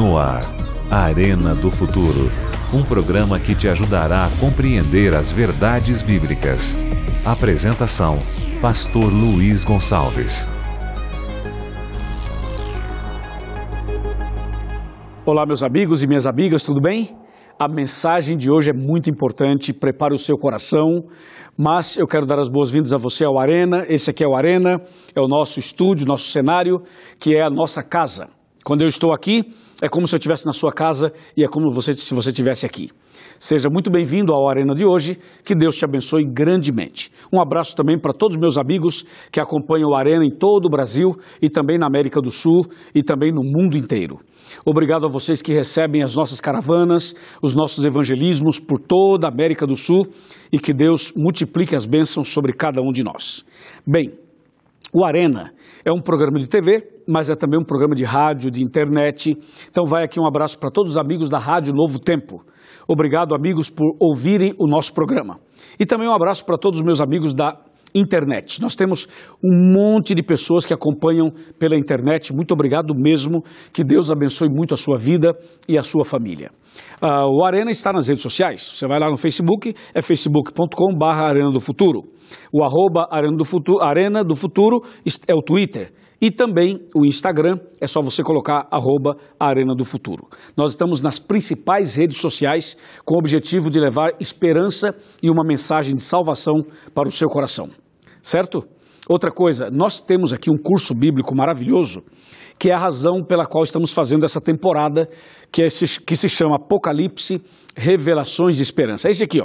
No ar, Arena do Futuro, um programa que te ajudará a compreender as verdades bíblicas. Apresentação, Pastor Luiz Gonçalves. Olá, meus amigos e minhas amigas, tudo bem? A mensagem de hoje é muito importante, prepare o seu coração, mas eu quero dar as boas-vindas a você ao Arena. Esse aqui é o Arena, é o nosso estúdio, nosso cenário, que é a nossa casa. Quando eu estou aqui, é como se eu estivesse na sua casa e é como se você estivesse aqui. Seja muito bem-vindo ao Arena de hoje, que Deus te abençoe grandemente. Um abraço também para todos os meus amigos que acompanham o Arena em todo o Brasil e também na América do Sul e também no mundo inteiro. Obrigado a vocês que recebem as nossas caravanas, os nossos evangelismos por toda a América do Sul e que Deus multiplique as bênçãos sobre cada um de nós. Bem, o Arena é um programa de TV, mas é também um programa de rádio, de internet. Então vai aqui um abraço para todos os amigos da Rádio Novo Tempo. Obrigado, amigos, por ouvirem o nosso programa. E também um abraço para todos os meus amigos da internet. Nós temos um monte de pessoas que acompanham pela internet. Muito obrigado mesmo. Que Deus abençoe muito a sua vida e a sua família. O Arena está nas redes sociais. Você vai lá no Facebook, é facebook.com/Arena do Futuro. O @Arena do Futuro é o Twitter. E também o Instagram, é só você colocar @Arena do Futuro. Nós estamos nas principais redes sociais com o objetivo de levar esperança e uma mensagem de salvação para o seu coração. Certo? Outra coisa, nós temos aqui um curso bíblico maravilhoso, que é a razão pela qual estamos fazendo essa temporada, que se chama Apocalipse, Revelações de Esperança. É esse aqui, ó.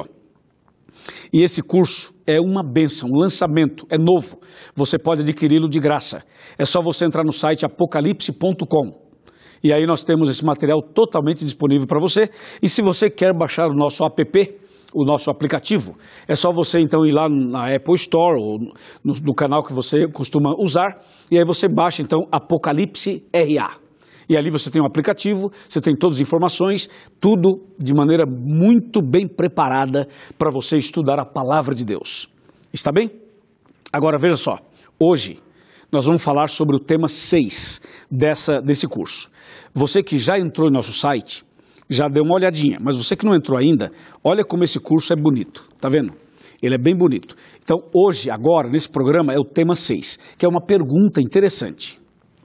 E esse curso é uma bênção, um lançamento, é novo. Você pode adquiri-lo de graça. É só você entrar no site apocalipse.com. E aí nós temos esse material totalmente disponível para você. E se você quer baixar o nosso app, o nosso aplicativo, é só você então ir lá na Apple Store ou no canal que você costuma usar. E aí você baixa então Apocalipse RA. E ali você tem um aplicativo, você tem todas as informações, tudo de maneira muito bem preparada para você estudar a palavra de Deus. Está bem? Agora veja só, hoje nós vamos falar sobre o tema 6 desse curso. Você que já entrou no nosso site, já deu uma olhadinha, mas você que não entrou ainda, olha como esse curso é bonito, tá vendo? Ele é bem bonito. Então hoje, agora, nesse programa é o tema 6, que é uma pergunta interessante.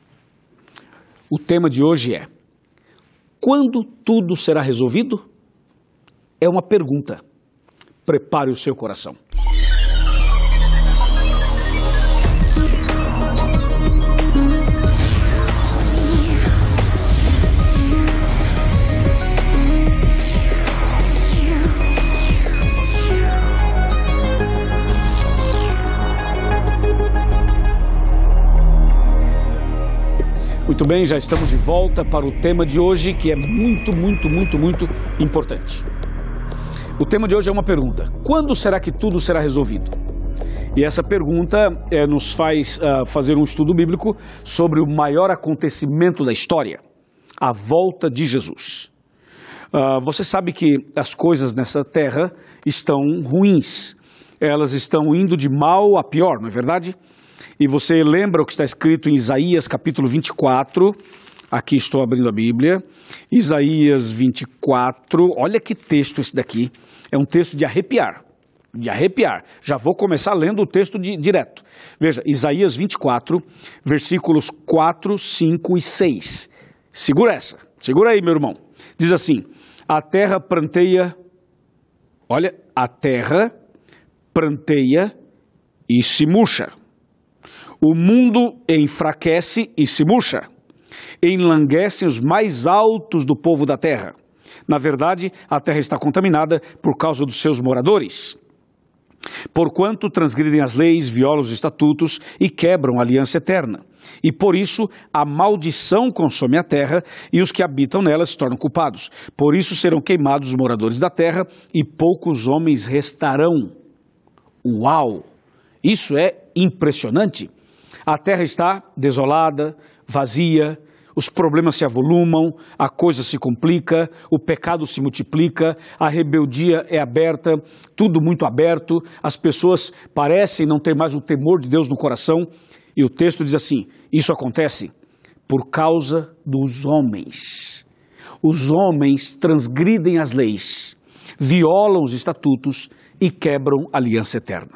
O tema de hoje é: quando tudo será resolvido? É uma pergunta. Prepare o seu coração. Muito bem, já estamos de volta para o tema de hoje, que é muito importante. O tema de hoje é uma pergunta: quando será que tudo será resolvido? E essa pergunta nos faz fazer um estudo bíblico sobre o maior acontecimento da história, a volta de Jesus. Você sabe que as coisas nessa terra estão ruins, elas estão indo de mal a pior, não é verdade? E você lembra o que está escrito em Isaías capítulo 24, aqui estou abrindo a Bíblia, Isaías 24, olha que texto esse daqui, é um texto de arrepiar, já vou começar lendo o texto direto. Veja, Isaías 24, versículos 4, 5 e 6, segura aí meu irmão, diz assim: a terra pranteia, olha, a terra pranteia e se murcha. O mundo enfraquece e se murcha, enlanguecem os mais altos do povo da terra. Na verdade, a terra está contaminada por causa dos seus moradores. Porquanto transgridem as leis, violam os estatutos e quebram a aliança eterna. E por isso a maldição consome a terra e os que habitam nela se tornam culpados. Por isso serão queimados os moradores da terra e poucos homens restarão. Uau! Isso é impressionante. A terra está desolada, vazia, os problemas se avolumam, a coisa se complica, o pecado se multiplica, a rebeldia é aberta, tudo muito aberto, as pessoas parecem não ter mais o temor de Deus no coração. E o texto diz assim: isso acontece por causa dos homens. os homens transgridem as leis, violam os estatutos e quebram a aliança eterna.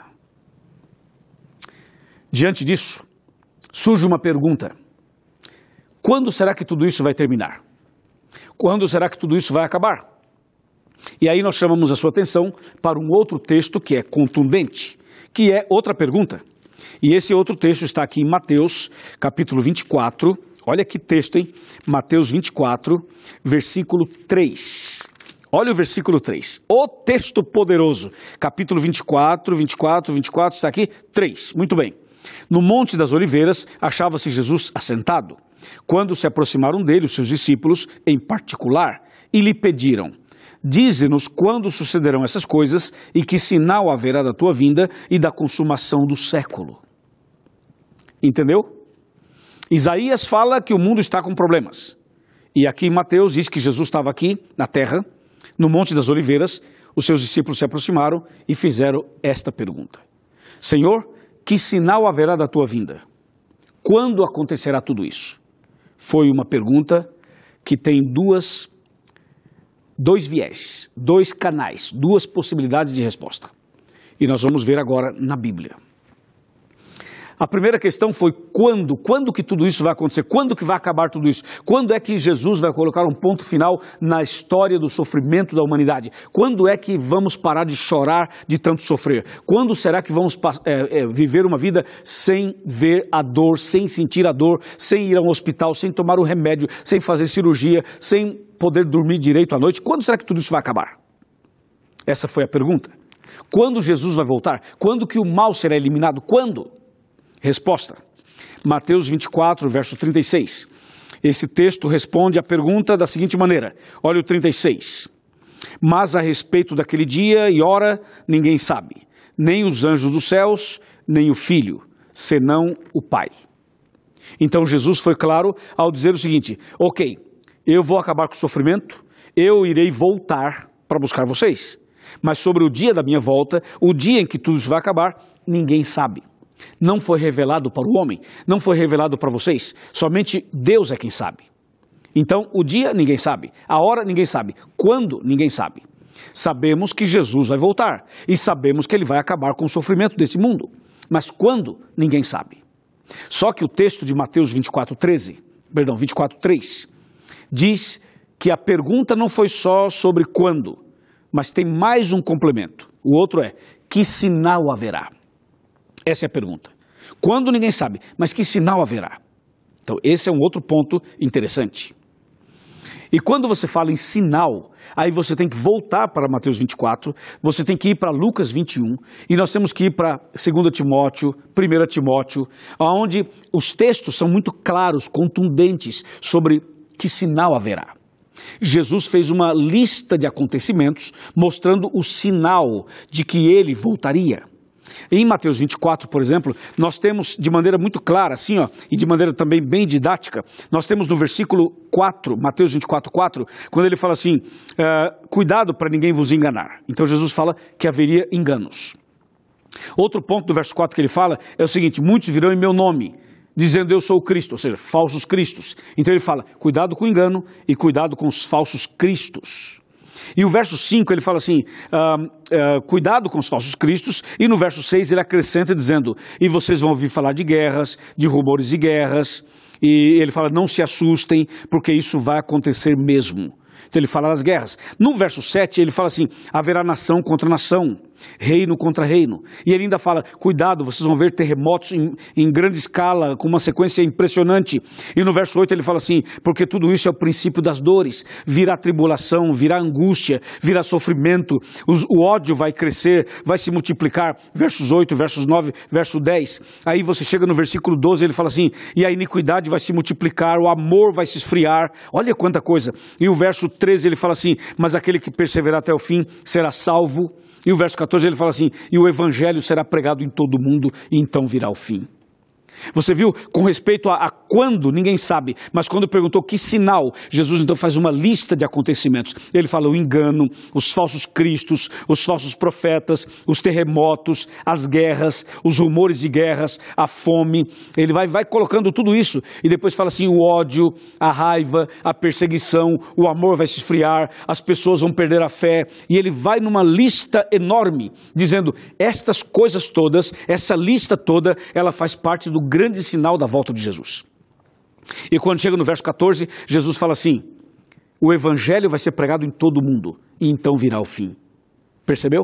Diante disso, surge uma pergunta: quando será que tudo isso vai terminar? Quando será que tudo isso vai acabar? E aí nós chamamos a sua atenção para um outro texto que é contundente, que é outra pergunta. E esse outro texto está aqui em Mateus, capítulo 24. Olha que texto, hein? Mateus 24, versículo 3. Olha o versículo 3. O texto poderoso. Capítulo 24, está aqui, 3. Muito bem. No Monte das Oliveiras, achava-se Jesus assentado. Quando se aproximaram dele, os seus discípulos, em particular, e lhe pediram: dize-nos quando sucederão essas coisas e que sinal haverá da tua vinda e da consumação do século. Entendeu? Isaías fala que o mundo está com problemas. E aqui Mateus diz que Jesus estava aqui na terra, no Monte das Oliveiras. Os seus discípulos se aproximaram e fizeram esta pergunta: Senhor, que sinal haverá da tua vinda? Quando acontecerá tudo isso? Foi uma pergunta que tem dois viés, dois canais, duas possibilidades de resposta. E nós vamos ver agora na Bíblia. A primeira questão foi quando? Quando que tudo isso vai acontecer? Quando que vai acabar tudo isso? Quando é que Jesus vai colocar um ponto final na história do sofrimento da humanidade? Quando é que vamos parar de chorar de tanto sofrer? Quando será que vamos viver uma vida sem ver a dor, sem sentir a dor, sem ir ao hospital, sem tomar o remédio, sem fazer cirurgia, sem poder dormir direito à noite? Quando será que tudo isso vai acabar? Essa foi a pergunta. Quando Jesus vai voltar? Quando que o mal será eliminado? Quando? Resposta: Mateus 24, verso 36. Esse texto responde à pergunta da seguinte maneira. Olha o 36. Mas a respeito daquele dia e hora, ninguém sabe, nem os anjos dos céus, nem o Filho, senão o Pai. Então Jesus foi claro ao dizer o seguinte: ok, eu vou acabar com o sofrimento, eu irei voltar para buscar vocês. Mas sobre o dia da minha volta, o dia em que tudo isso vai acabar, ninguém sabe. Não foi revelado para o homem, não foi revelado para vocês, somente Deus é quem sabe. Então, o dia ninguém sabe, a hora ninguém sabe, quando ninguém sabe. Sabemos que Jesus vai voltar e sabemos que ele vai acabar com o sofrimento desse mundo, mas quando ninguém sabe. Só que o texto de Mateus 24:3 diz que a pergunta não foi só sobre quando, mas tem mais um complemento. O outro é: que sinal haverá? Essa é a pergunta. Quando ninguém sabe, mas que sinal haverá? Então, esse é um outro ponto interessante. E quando você fala em sinal, aí você tem que voltar para Mateus 24, você tem que ir para Lucas 21, e nós temos que ir para 2 Timóteo, 1 Timóteo, onde os textos são muito claros, contundentes, sobre que sinal haverá. Jesus fez uma lista de acontecimentos mostrando o sinal de que ele voltaria. Em Mateus 24, por exemplo, nós temos de maneira muito clara, assim, e de maneira também bem didática, nós temos no versículo 4, Mateus 24, 4, quando ele fala assim, cuidado para ninguém vos enganar. Então Jesus fala que haveria enganos. Outro ponto do verso 4 que ele fala é o seguinte: muitos virão em meu nome, dizendo eu sou o Cristo, ou seja, falsos cristos. Então ele fala, cuidado com o engano e cuidado com os falsos cristos. E o verso 5 ele fala assim, cuidado com os falsos cristos, e no verso 6 ele acrescenta dizendo, e vocês vão ouvir falar de guerras, de rumores de guerras, e ele fala, não se assustem, porque isso vai acontecer mesmo. Então ele fala das guerras. No verso 7 ele fala assim, haverá nação contra nação, reino contra reino. E ele ainda fala, cuidado, vocês vão ver terremotos em grande escala, com uma sequência impressionante. E no verso 8 ele fala assim, porque tudo isso é o princípio das dores. Virá tribulação, virá angústia, virá sofrimento, o ódio vai crescer, vai se multiplicar. Versos 8, versos 9, verso 10. Aí você chega no versículo 12, ele fala assim, e a iniquidade vai se multiplicar, o amor vai se esfriar. Olha quanta coisa. E o verso 13 ele fala assim, mas aquele que perseverar até o fim será salvo. E o verso 14 ele fala assim, e o evangelho será pregado em todo o mundo e então virá o fim. Você viu com respeito a quando, ninguém sabe, mas quando perguntou que sinal, Jesus então faz uma lista de acontecimentos. Ele fala o engano, os falsos cristos, os falsos profetas, os terremotos, as guerras, os rumores de guerras, a fome. Ele vai colocando tudo isso e depois fala assim, o ódio, a raiva, a perseguição, o amor vai se esfriar, as pessoas vão perder a fé. E ele vai numa lista enorme, dizendo, estas coisas todas, essa lista toda, ela faz parte do grande sinal da volta de Jesus. E quando chega no verso 14, Jesus fala assim, o evangelho vai ser pregado em todo o mundo, e então virá o fim. Percebeu?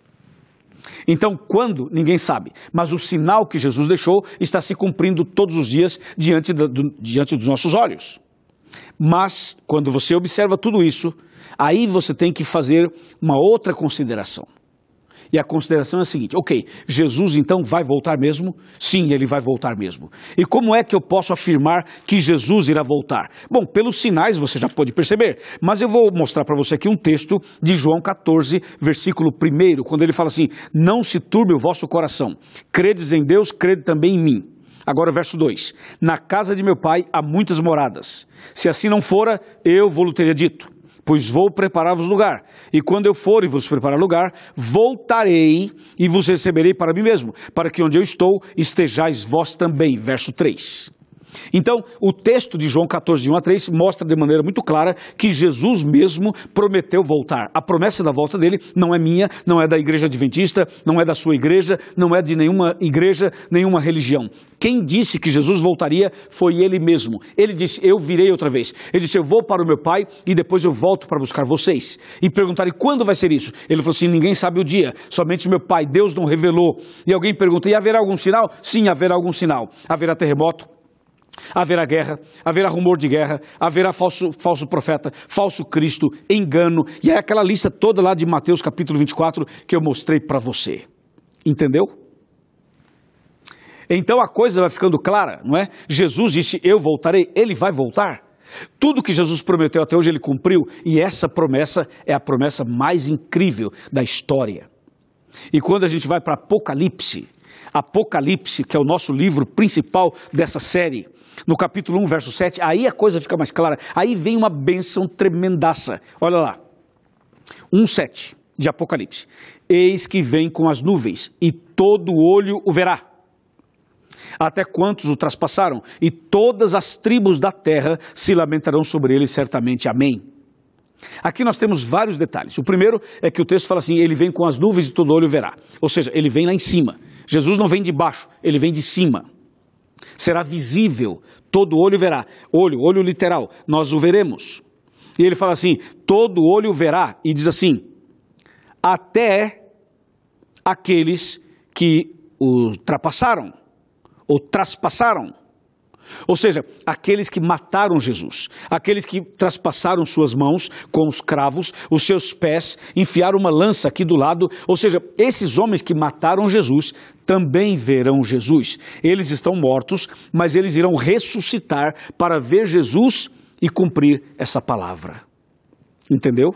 Então, quando? Ninguém sabe. Mas o sinal que Jesus deixou está se cumprindo todos os dias diante dos nossos olhos. Mas, quando você observa tudo isso, aí você tem que fazer uma outra consideração. E a consideração é a seguinte, ok, Jesus então vai voltar mesmo? Sim, ele vai voltar mesmo. E como é que eu posso afirmar que Jesus irá voltar? Bom, pelos sinais você já pode perceber, mas eu vou mostrar para você aqui um texto de João 14, versículo 1, quando ele fala assim, não se turbe o vosso coração, credes em Deus, crede também em mim. Agora o verso 2, na casa de meu pai há muitas moradas, se assim não fora, eu vou-lhe teria dito. Pois vou preparar-vos lugar, e quando eu for e vos preparar lugar, voltarei e vos receberei para mim mesmo, para que onde eu estou, estejais vós também. Verso 3. Então, o texto de João 14, de 1 a 3, mostra de maneira muito clara que Jesus mesmo prometeu voltar. A promessa da volta dele não é minha, não é da igreja adventista, não é da sua igreja, não é de nenhuma igreja, nenhuma religião. Quem disse que Jesus voltaria foi ele mesmo. Ele disse, eu virei outra vez. Ele disse, eu vou para o meu pai e depois eu volto para buscar vocês. E perguntaram, quando vai ser isso? Ele falou assim, ninguém sabe o dia, somente meu pai, Deus não revelou. E alguém pergunta, e haverá algum sinal? Sim, haverá algum sinal. Haverá terremoto, haverá guerra, haverá rumor de guerra, haverá falso profeta, falso Cristo, engano. E é aquela lista toda lá de Mateus capítulo 24 que eu mostrei para você. Entendeu? Então a coisa vai ficando clara, não é? Jesus disse, eu voltarei, ele vai voltar. Tudo que Jesus prometeu até hoje ele cumpriu, e essa promessa é a promessa mais incrível da história. E quando a gente vai para Apocalipse, que é o nosso livro principal dessa série, no capítulo 1, verso 7, aí a coisa fica mais clara, aí vem uma bênção tremendaça. Olha lá, 1:7 de Apocalipse, eis que vem com as nuvens, e todo olho o verá, até quantos o traspassaram, e todas as tribos da terra se lamentarão sobre ele certamente, amém. Aqui nós temos vários detalhes. O primeiro é que o texto fala assim, ele vem com as nuvens e todo olho verá, ou seja, ele vem lá em cima. Jesus não vem de baixo, ele vem de cima. Será visível, todo olho verá. Olho literal, nós o veremos. E ele fala assim, todo olho verá, e diz assim, até aqueles que o ultrapassaram, ou traspassaram. Ou seja, aqueles que mataram Jesus, aqueles que traspassaram suas mãos com os cravos, os seus pés, enfiaram uma lança aqui do lado, ou seja, esses homens que mataram Jesus também verão Jesus. Eles estão mortos, mas eles irão ressuscitar para ver Jesus e cumprir essa palavra. Entendeu?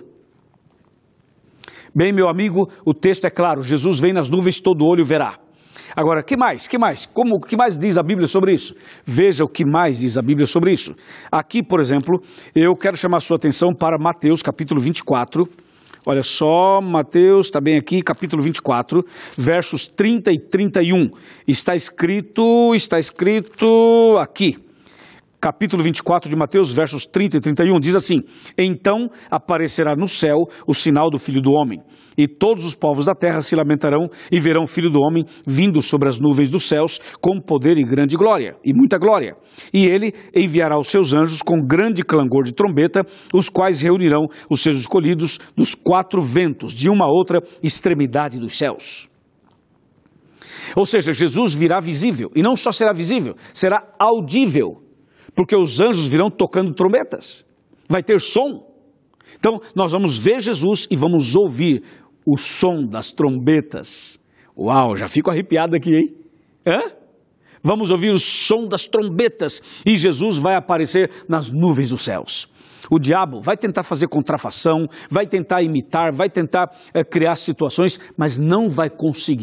Bem, meu amigo, o texto é claro, Jesus vem nas nuvens, todo olho verá. Agora, que mais? Que mais diz a Bíblia sobre isso? Veja o que mais diz a Bíblia sobre isso. Aqui, por exemplo, eu quero chamar a sua atenção para Mateus, capítulo 24. Olha só, Mateus, está bem aqui, capítulo 24, versos 30 e 31. Está escrito aqui. Capítulo 24 de Mateus, versos 30 e 31, diz assim, então aparecerá no céu o sinal do Filho do Homem, e todos os povos da terra se lamentarão e verão o Filho do Homem vindo sobre as nuvens dos céus com poder e grande glória, e muita glória. E ele enviará os seus anjos com grande clangor de trombeta, os quais reunirão os seus escolhidos dos quatro ventos, de uma a outra extremidade dos céus. Ou seja, Jesus virá visível, e não só será visível, será audível. Porque os anjos virão tocando trombetas, vai ter som. Então nós vamos ver Jesus e vamos ouvir o som das trombetas. Uau, já fico arrepiado aqui, hein? Vamos ouvir o som das trombetas e Jesus vai aparecer nas nuvens dos céus. O diabo vai tentar fazer contrafação, vai tentar imitar, vai tentar criar situações, mas não vai conseguir.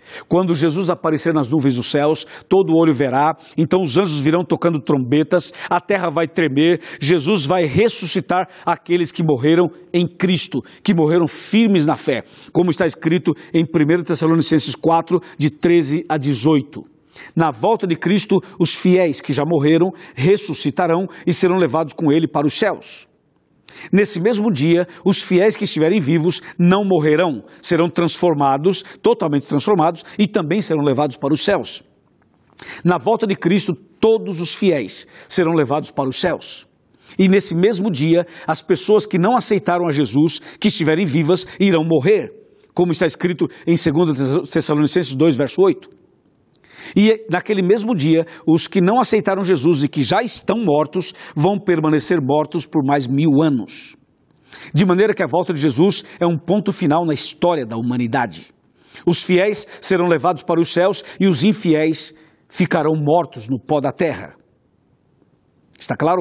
Quando Jesus aparecer nas nuvens dos céus, todo olho verá, então os anjos virão tocando trombetas, a terra vai tremer, Jesus vai ressuscitar aqueles que morreram em Cristo, que morreram firmes na fé, como está escrito em 1 Tessalonicenses 4, de 13 a 18. Na volta de Cristo, os fiéis que já morreram ressuscitarão e serão levados com ele para os céus. Nesse mesmo dia, os fiéis que estiverem vivos não morrerão, serão transformados, totalmente transformados, e também serão levados para os céus. Na volta de Cristo, todos os fiéis serão levados para os céus. E nesse mesmo dia, as pessoas que não aceitaram a Jesus, que estiverem vivas, irão morrer, como está escrito em 2 Tessalonicenses 2, verso 8. E naquele mesmo dia, os que não aceitaram Jesus e que já estão mortos, vão permanecer mortos por mais 1000 anos. De maneira que a volta de Jesus é um ponto final na história da humanidade. Os fiéis serão levados para os céus e os infiéis ficarão mortos no pó da terra. Está claro?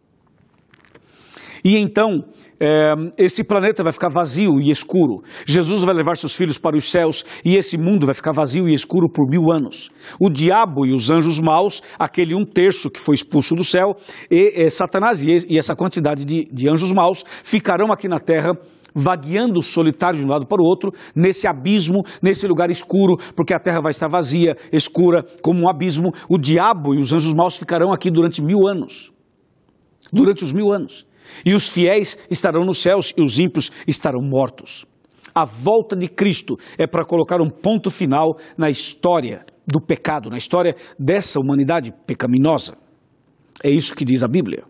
E então, esse planeta vai ficar vazio e escuro. Jesus vai levar seus filhos para os céus e esse mundo vai ficar vazio e escuro por 1000 anos. O diabo e os anjos maus, aquele 1/3 que foi expulso do céu, e Satanás e essa quantidade de anjos maus ficarão aqui na terra, vagueando solitários de um lado para o outro, nesse abismo, nesse lugar escuro, porque a terra vai estar vazia, escura, como um abismo. O diabo e os anjos maus ficarão aqui durante 1000 anos. Durante os 1000 anos. E os fiéis estarão nos céus e os ímpios estarão mortos. A volta de Cristo é para colocar um ponto final na história do pecado, na história dessa humanidade pecaminosa. É isso que diz a Bíblia.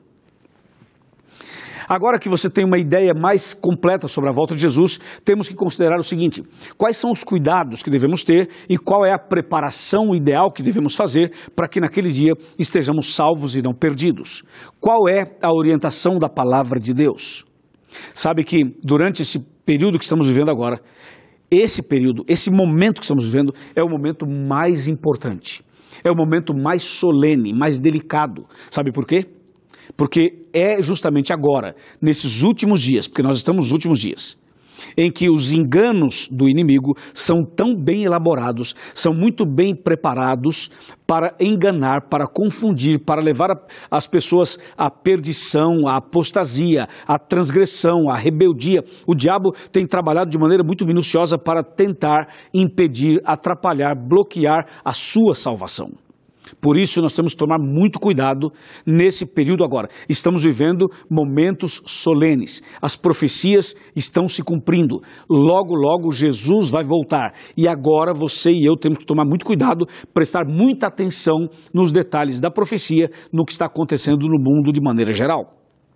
Agora que você tem uma ideia mais completa sobre a volta de Jesus, temos que considerar o seguinte: quais são os cuidados que devemos ter e qual é a preparação ideal que devemos fazer para que naquele dia estejamos salvos e não perdidos? Qual é a orientação da palavra de Deus? Sabe que durante esse período que estamos vivendo agora, esse período, esse momento que estamos vivendo é o momento mais importante. É o momento mais solene, mais delicado. Sabe por quê? Porque é justamente agora, nesses últimos dias, porque nós estamos nos últimos dias, em que os enganos do inimigo são tão bem elaborados, são muito bem preparados para enganar, para confundir, para levar as pessoas à perdição, à apostasia, à transgressão, à rebeldia. O diabo tem trabalhado de maneira muito minuciosa para tentar impedir, atrapalhar, bloquear a sua salvação. Por isso nós temos que tomar muito cuidado nesse período agora. Estamos vivendo momentos solenes. As profecias estão se cumprindo. Logo, logo Jesus vai voltar. E agora você e eu temos que tomar muito cuidado, prestar muita atenção nos detalhes da profecia, no que está acontecendo no mundo de maneira geral.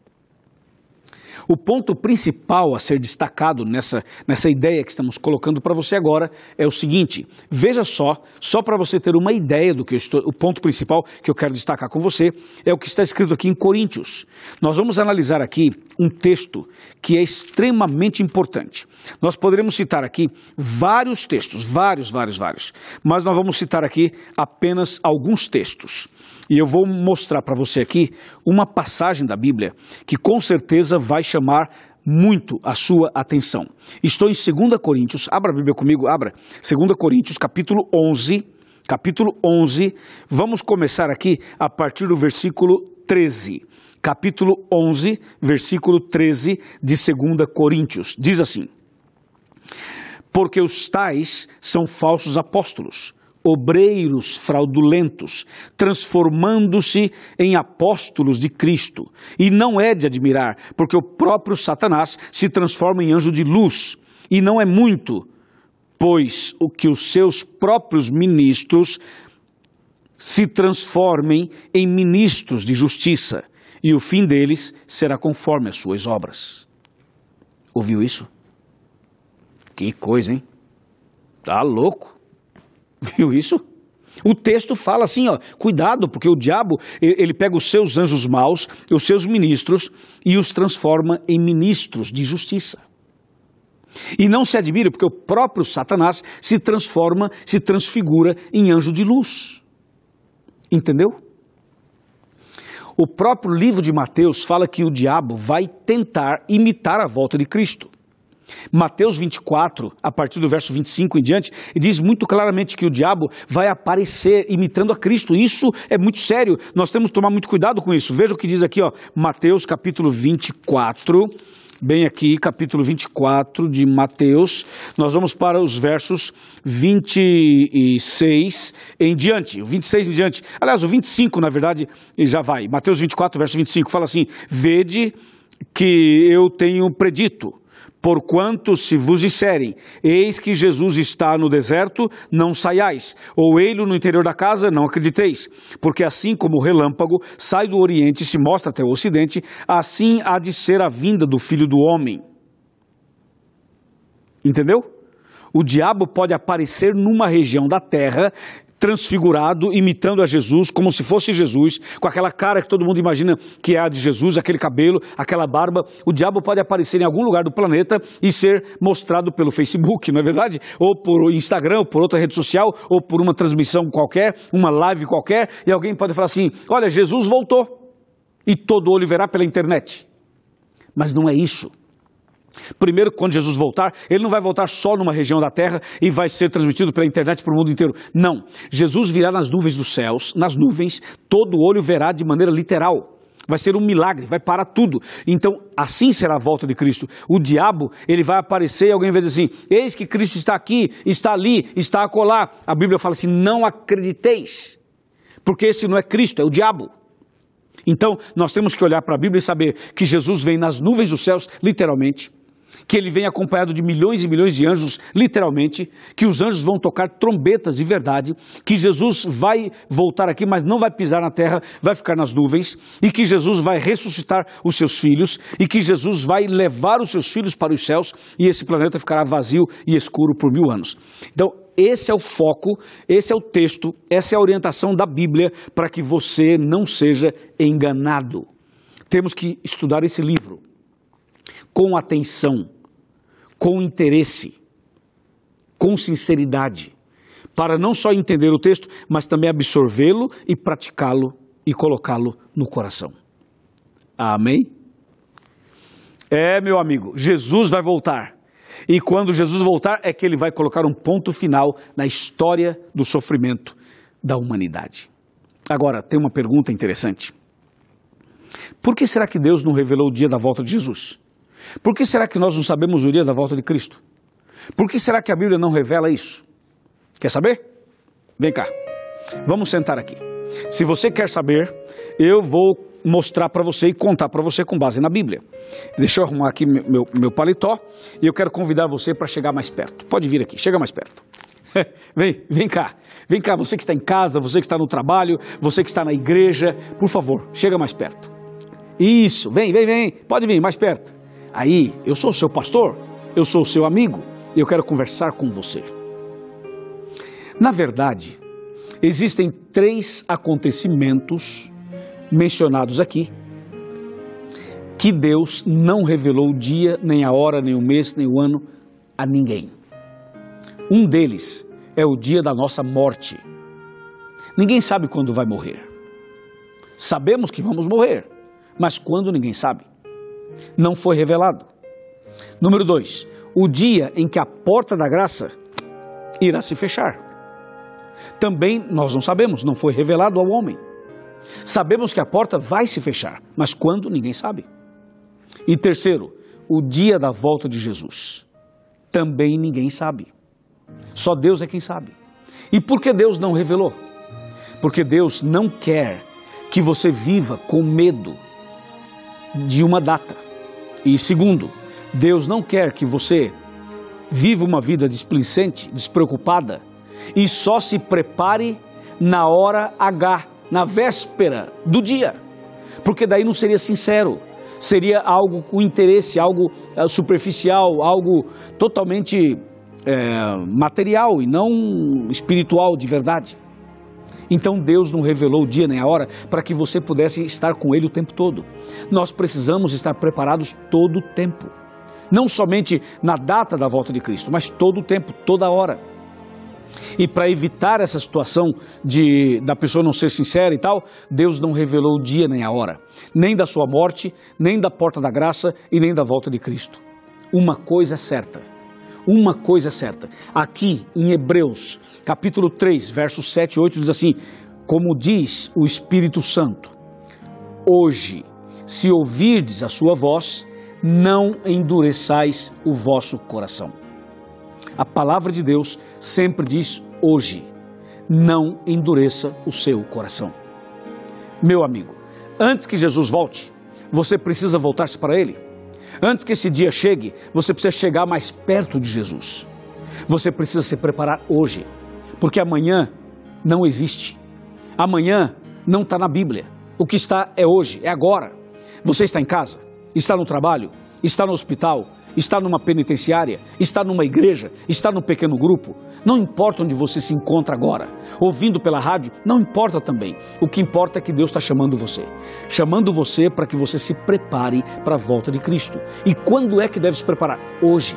O ponto principal a ser destacado nessa ideia que estamos colocando para você agora é o seguinte: veja só para você ter uma ideia do que o ponto principal que eu quero destacar com você é o que está escrito aqui em Coríntios. Nós vamos analisar aqui um texto que é extremamente importante. Nós poderemos citar aqui vários textos, vários, mas nós vamos citar aqui apenas alguns textos. E eu vou mostrar para você aqui uma passagem da Bíblia que com certeza vai chamar muito a sua atenção. Estou em 2 Coríntios, abra a Bíblia comigo, abra. 2 Coríntios, capítulo 11, vamos começar aqui a partir do versículo 13. Capítulo 11, versículo 13 de 2 Coríntios, diz assim: porque os tais são falsos apóstolos, obreiros fraudulentos, transformando-se em apóstolos de Cristo. E não é de admirar, porque o próprio Satanás se transforma em anjo de luz. E não é muito, pois o que os seus próprios ministros se transformem em ministros de justiça, e o fim deles será conforme as suas obras. Ouviu isso? Que coisa, hein? Tá louco. Viu isso? O texto fala assim, ó, cuidado, porque o diabo, ele pega os seus anjos maus, os seus ministros, e os transforma em ministros de justiça. E não se admire, porque o próprio Satanás se transfigura em anjo de luz. Entendeu? O próprio livro de Mateus fala que o diabo vai tentar imitar a volta de Cristo. Mateus 24, a partir do verso 25 em diante, diz muito claramente que o diabo vai aparecer imitando a Cristo. Isso é muito sério, nós temos que tomar muito cuidado com isso. Veja o que diz aqui, ó, Mateus capítulo 24, bem aqui, capítulo 24 de Mateus, nós vamos para os versos 26 em diante, o 26 em diante, aliás, o 25 na verdade já vai, Mateus 24, verso 25, fala assim: vede que eu tenho predito, porquanto se vos disserem, eis que Jesus está no deserto, não saiais, ou ele no interior da casa, não acrediteis, porque assim como o relâmpago sai do oriente e se mostra até o ocidente, assim há de ser a vinda do Filho do Homem. Entendeu? O diabo pode aparecer numa região da terra, transfigurado, imitando a Jesus, como se fosse Jesus, com aquela cara que todo mundo imagina que é a de Jesus, aquele cabelo, aquela barba. O diabo pode aparecer em algum lugar do planeta e ser mostrado pelo Facebook, não é verdade? Ou por Instagram, ou por outra rede social, ou por uma transmissão qualquer, uma live qualquer, e alguém pode falar assim: olha, Jesus voltou, e todo olho verá pela internet. Mas não é isso. Primeiro, quando Jesus voltar, ele não vai voltar só numa região da terra e vai ser transmitido pela internet para o mundo inteiro. Não, Jesus virá nas nuvens dos céus, nas nuvens, todo olho verá de maneira literal. Vai ser um milagre, vai parar tudo. Então, assim será a volta de Cristo. O diabo, ele vai aparecer e alguém vai dizer assim: eis que Cristo está aqui, está ali, está acolá. A Bíblia fala assim: não acrediteis, porque esse não é Cristo, é o diabo. Então, nós temos que olhar para a Bíblia e saber que Jesus vem nas nuvens dos céus, literalmente, que ele vem acompanhado de milhões e milhões de anjos, literalmente, que os anjos vão tocar trombetas de verdade, que Jesus vai voltar aqui, mas não vai pisar na terra, vai ficar nas nuvens, e que Jesus vai ressuscitar os seus filhos, e que Jesus vai levar os seus filhos para os céus, e esse planeta ficará vazio e escuro por 1000 anos. Então, esse é o foco, esse é o texto, essa é a orientação da Bíblia para que você não seja enganado. Temos que estudar esse livro com atenção, com interesse, com sinceridade, para não só entender o texto, mas também absorvê-lo e praticá-lo e colocá-lo no coração. Amém? Meu amigo, Jesus vai voltar. E quando Jesus voltar é que ele vai colocar um ponto final na história do sofrimento da humanidade. Agora, tem uma pergunta interessante. Por que será que Deus não revelou o dia da volta de Jesus? Por que será que nós não sabemos o dia da volta de Cristo? Por que será que a Bíblia não revela isso? Quer saber? Vem cá, vamos sentar aqui. Se você quer saber, eu vou mostrar para você e contar para você com base na Bíblia. Deixa eu arrumar aqui meu paletó e eu quero convidar você para chegar mais perto. Pode vir aqui, chega mais perto. Vem cá, você que está em casa, você que está no trabalho, você que está na igreja, por favor, chega mais perto. Isso, vem, pode vir mais perto. Aí, eu sou o seu pastor, eu sou o seu amigo, e eu quero conversar com você. Na verdade, existem 3 acontecimentos mencionados aqui, que Deus não revelou o dia, nem a hora, nem o mês, nem o ano a ninguém. Um deles é o dia da nossa morte. Ninguém sabe quando vai morrer. Sabemos que vamos morrer, mas quando ninguém sabe. Não foi revelado. Número 2, o dia em que a porta da graça irá se fechar. Também nós não sabemos, não foi revelado ao homem. Sabemos que a porta vai se fechar, mas quando ninguém sabe. E terceiro, o dia da volta de Jesus. Também ninguém sabe. Só Deus é quem sabe. E por que Deus não revelou? Porque Deus não quer que você viva com medo de uma data. E segundo, Deus não quer que você viva uma vida displicente, despreocupada e só se prepare na hora H, na véspera do dia, porque daí não seria sincero, seria algo com interesse, algo superficial, algo totalmente material e não espiritual de verdade. Então Deus não revelou o dia nem a hora para que você pudesse estar com Ele o tempo todo. Nós precisamos estar preparados todo o tempo. Não somente na data da volta de Cristo, mas todo o tempo, toda hora. E para evitar essa situação da pessoa não ser sincera e tal, Deus não revelou o dia nem a hora. Nem da sua morte, nem da porta da graça e nem da volta de Cristo. uma coisa é certa. Uma coisa é certa. Aqui em Hebreus, capítulo 3, versos 7 e 8, diz assim: como diz o Espírito Santo, hoje, se ouvirdes a sua voz, não endureçais o vosso coração. A palavra de Deus sempre diz hoje, não endureça o seu coração. Meu amigo, antes que Jesus volte, você precisa voltar-se para Ele. Antes que esse dia chegue, você precisa chegar mais perto de Jesus. Você precisa se preparar hoje, porque amanhã não existe. Amanhã não está na Bíblia. O que está é hoje, é agora. Você está em casa, está no trabalho, está no hospital, está numa penitenciária, está numa igreja, está num pequeno grupo. Não importa onde você se encontra agora, ouvindo pela rádio, não importa também. O que importa é que Deus está chamando você para que você se prepare para a volta de Cristo. E quando é que deve se preparar? Hoje.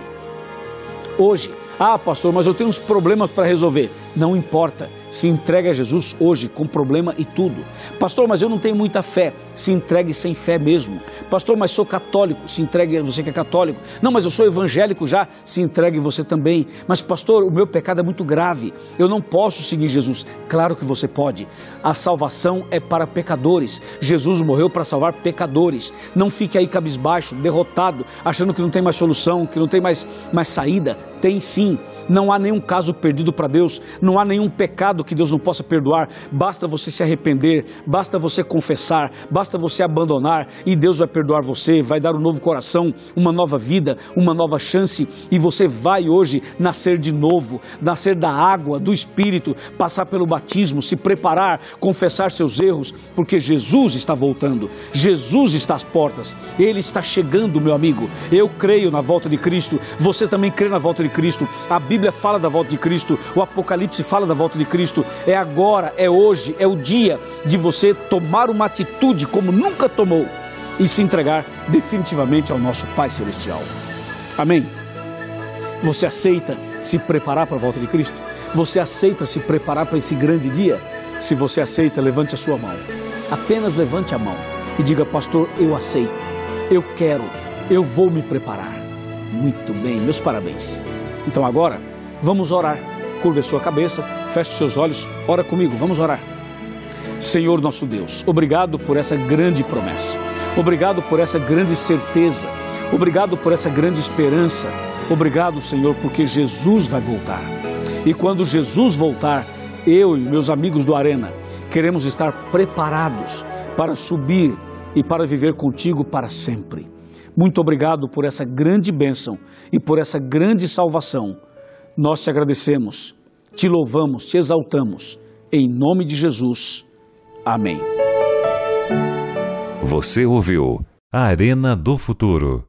Hoje. Ah, pastor, mas eu tenho uns problemas para resolver. Não importa, se entregue a Jesus hoje, com problema e tudo. Pastor, mas eu não tenho muita fé. Se entregue sem fé mesmo. Pastor, mas sou católico. Se entregue você que é católico. Não, mas eu sou evangélico já. Se entregue você também. Mas pastor, o meu pecado é muito grave. Eu não posso seguir Jesus. Claro que você pode. A salvação é para pecadores. Jesus morreu para salvar pecadores. Não fique aí cabisbaixo, derrotado, achando que não tem mais solução, que não tem mais saída. Tem sim. Não há nenhum caso perdido para Deus, não há nenhum pecado que Deus não possa perdoar. Basta você se arrepender, basta você confessar, basta você abandonar e Deus vai perdoar você, vai dar um novo coração, uma nova vida, uma nova chance e você vai hoje nascer de novo, nascer da água, do Espírito, passar pelo batismo, se preparar, confessar seus erros, porque Jesus está voltando, Jesus está às portas, Ele está chegando, meu amigo. Eu creio na volta de Cristo, você também crê na volta de Cristo. A Bíblia fala da volta de Cristo, o Apocalipse fala da volta de Cristo. É agora, é hoje, é o dia de você tomar uma atitude como nunca tomou e se entregar definitivamente ao nosso Pai Celestial. Amém? Você aceita se preparar para a volta de Cristo? Você aceita se preparar para esse grande dia? Se você aceita, levante a sua mão. Apenas levante a mão e diga: pastor, eu aceito, eu quero, eu vou me preparar. Muito bem, meus parabéns. Então agora, vamos orar. Curva a sua cabeça, feche os seus olhos, ora comigo, vamos orar. Senhor nosso Deus, obrigado por essa grande promessa. Obrigado por essa grande certeza. Obrigado por essa grande esperança. Obrigado, Senhor, porque Jesus vai voltar. E quando Jesus voltar, eu e meus amigos do Arena queremos estar preparados para subir e para viver contigo para sempre. Muito obrigado por essa grande bênção e por essa grande salvação. Nós te agradecemos, te louvamos, te exaltamos. Em nome de Jesus. Amém. Você ouviu a Arena do Futuro.